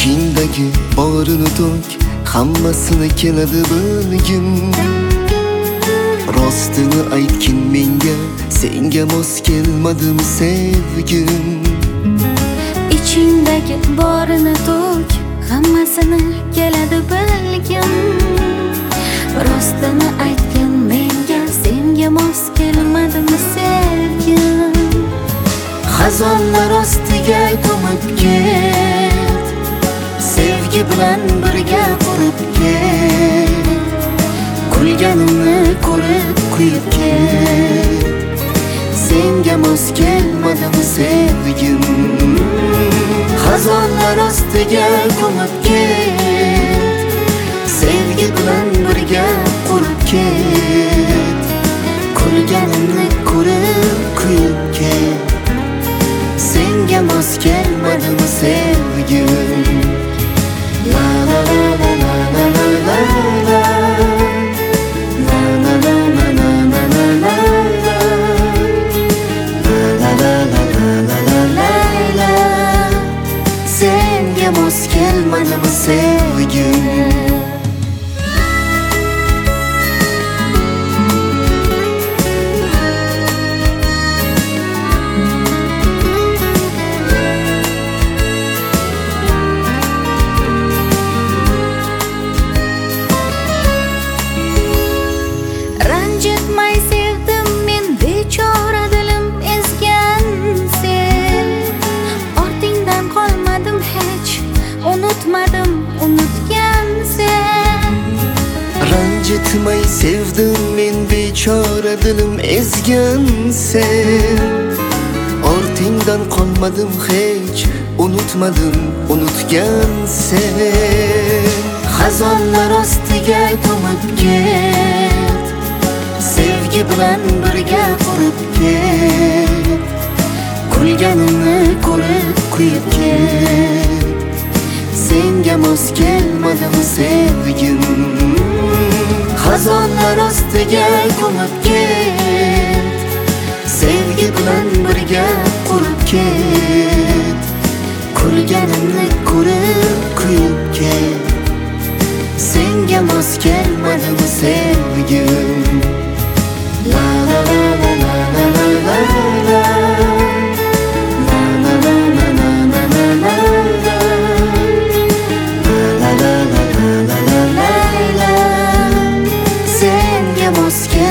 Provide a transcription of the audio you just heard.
İchingdagi borini to'k, hammasini keladi bilgim. Rostini aytgin menga, senga mos kelmadimi sevgim. İchingdagi borini to'k, hammasini keladi bilgim. Rostini aytgin menga, senga mos kelmadimi sevgim. Xazonlar ostiga ko'mib ket, sevgi bilan birga qurib ket. Kulganimni ko'rib kuyib ket, senga mos kelmadimi sevgim. Xazonlar ostiga ko'mib ket, sevgi bilan birga qurib ket. Kulganimni ko'rib kuyib ket, senga mos kelmadimi sevgim. La la la la la la la la, la la la la la la la la, la la la la la la la. Senga mos kelmadimi sevgim. Ranjitmay sevdim men, bechora dilim ezgan sen. Ortingdan qolmadim hech, unutmadim unutgan sen. Ranjitmay sevdim men, bechora dilim ezgan sen. Ortingdan qolmadim hech, unutmadim unutgan sen. Xazonlar ostiga ko'mib ket, sevgi bilan birga qurib ket. Kulganimni ko'rib kuyib ket, senga mos kelmadimi sevgim. Xazonlar ostiga ko'mib ket, sevgi bilan birga qurib ket. Kulganimni ko'rib kuyib ket, senga mos kelmadimi sevgim. La la la la la la la la, la la la la la la la la, la la la la la la la. Senga mos